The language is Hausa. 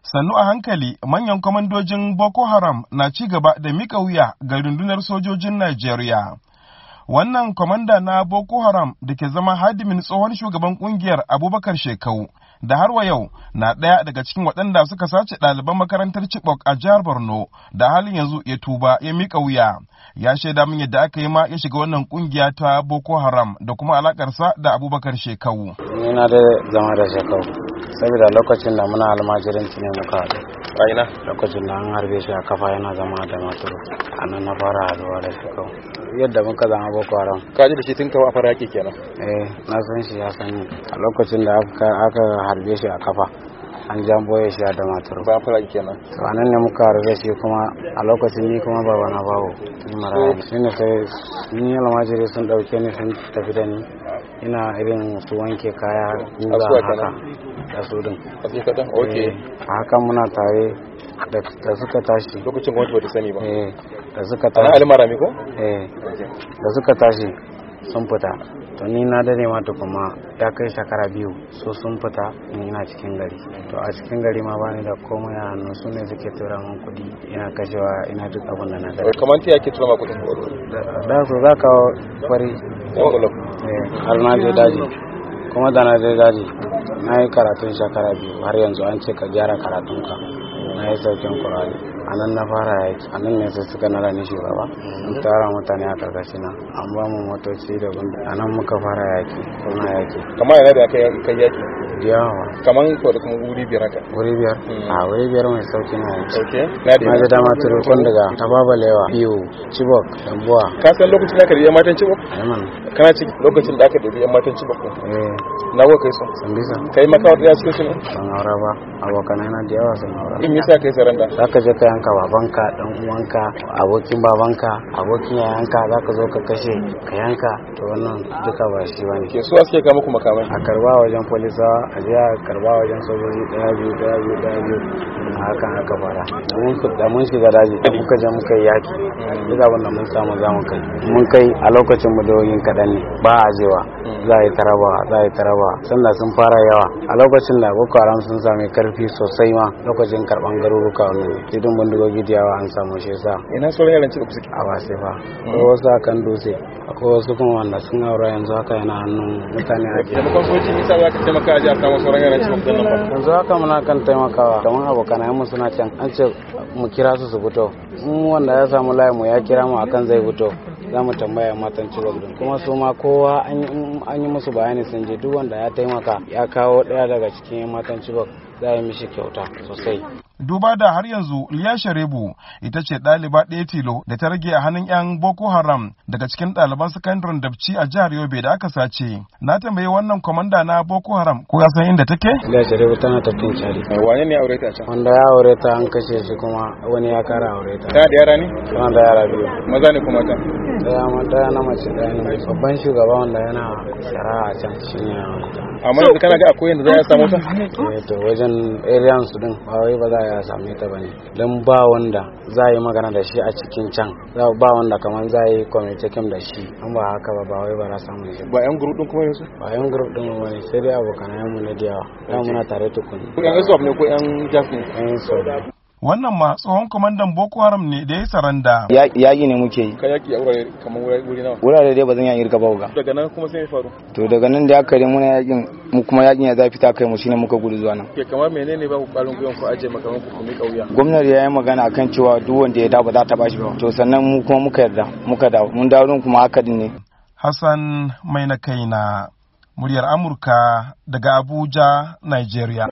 Sannu a hankali manyan kwamandojin Boko Haram na ci gaba da mika wuya ga rundunar sojojin Najeriya. Wannan kwamanda na Boko Haram da ke zama hadimin tsohon shugaban kungiyar Abubakar Shekau da har wa yau na ɗaya daga cikin waɗanda suka sace ɗaliban makarantar Chibok a jihar Borno da halin yanzu ya tuba ya mika wuya. Ya shaida min yadda aka yi ma ya shiga wannan kungiya ta Boko Haram da kuma alakarsa da Abubakar Shekau. Ni na da zama da Shekau saboda lokacin da muna almajiranci ne muka haɗu. Aina lokacin da an harbe shi a kafa yana zama da maturu a nan na fara haɗuwa da Shekau. Yadda muka zama Boko Haram. Ka ji da shi tun kawo a fara yake kenan? Na san shi ya san ni. A lokacin da aka harbe shi a kafa an jamboye shi da maturu. Ba fara kenan. To anan ne muka harbe shi kuma a lokacin ni kuma baba na bawo. Ni maraya. Shi ne sai ni almajiri sun ɗauke ni sun tafi da ni. Ina irin su wanke kaya guga haka da su din. A hakan muna tare da suka tashi. Lokacin gwamnati ba ta sani ba. Da suka tashi. Ana almarami ko? Da suka tashi sun fita. To ni na dade ma kuma ya kai shekara 2 so sun fita ni ina cikin gari. To a cikin gari ma bani da komai a hannu su ne suke tura min kuɗi ina kashewa ina duk abin da na da. Kamar ta yake tura ma kuɗin? Da su za ka fari. Har na je daji kuma da na je daji na yi karatun shekara 2 har yanzu an ce ka gyara karatunka na yi saukin kurari a nan na fara yaki a nan ne sai suka nada ni shugaba in tara mutane a karkashi na an ba mu motoci da gundi a nan muka fara yaki kuma yaki kamar yana da aka kai yaki da yawa kamar ko da kuma wuri biyar haka wuri biyar a wuri biyar mai sauki na yaki na da dama turukun daga tababalewa biyu Chibok dambuwa ka san lokacin da aka da matan Chibok kana ci lokacin da aka da matan Chibok na go kai sun bisa kai maka wata cikin su ne ban aura ba abokanai na da yawa sun aura in yasa kai saranda zaka je ka yanka babanka dan uwanka abokin babanka abokin yayanka zaka zo ka kashe ka yanka to wannan duka ba shi bane ke su suke ga muku makamai a karba wajen polisa a je a karba wajen sojoji daya biyu hakan aka fara da mun shiga daji da muka je muka yi yaki duk abin da mun samu za mu kai mun kai a lokacin mu doyin kaɗan ne ba a jewa za a yi taraba sanda sun fara yawa a lokacin da Boko Haram sun sami karfi sosai ma lokacin karban garuruka wannan tidin bindigogi da yawa an samu shi yasa ina sauran yaran ci suke a wase fa ko wasu akan dutse akwai wasu kuma wanda sun aura yanzu haka yana hannun mutane a da kuma soji nisa za ka taimaka a ji a samu sauran yaran ci nan ba yanzu haka muna kan taimakawa kamar abokan mu suna can an ce mu kira su fito mu wanda ya samu layi mu ya kira mu akan zai fito za mu tambaya matan Chibok din kuma su ma kowa an yi musu bayani sun je duk wanda ya taimaka ya kawo ɗaya daga cikin matan Chibok za yi mishi kyauta sosai. Duba da har yanzu Liya Sharebu ita ce ɗaliba ɗaya tilo da ta rage a hannun 'yan Boko Haram daga cikin ɗaliban sakandaren Dabci a jihar Yobe da aka sace. Na tambayi wannan kwamanda na Boko Haram ko ya san inda take? Liya Sharebu tana tafkin cari. Wane ne aure ta can? Wanda ya aure ta an kashe shi kuma wani ya kara aure ta. Tana da yara ne? Tana da yara 2. Maza ne kuma ta? Daya na mace daya ne. Babban shugaba wanda yana shari'a a can shi ne. Amma yanzu kana ga akwai yanda za a samu ta? To wajen area su din ba wai ba za a same ta bane dan ba wanda za yi magana da shi a cikin can ba wanda kaman za yi communication da shi an ba haka ba wai ba za samu shi ba yan group din kuma yanzu ba yan group din wani sai dai abokan mu ne da yawa dan muna tare tukun ko yan SWAP ne ko yan JAF ne wannan ma tsohon kwamandan Boko Haram ne da ya saranda. Yaƙi ne muke yi. Ka yaƙi a wurare kamar wuri nawa? Wurare dai ba zan yaƙi irka ba ga. Daga nan kuma sai ya faru? To daga nan da aka yi muna yaƙin mu kuma yaƙin ya zafi ta kai mu shine muka gudu zuwa nan. Ke kamar menene ba ku ƙwarin gwiwan ku aje makaman ku kuma kauya? Gwamnati ya yi magana akan cewa duk wanda ya dawo ba za ta bashi ba. To sannan mu kuma muka yarda muka dawo mun dawo kuma haka din ne. Hassan mai na kaina muryar Amurka daga Abuja, Nigeria.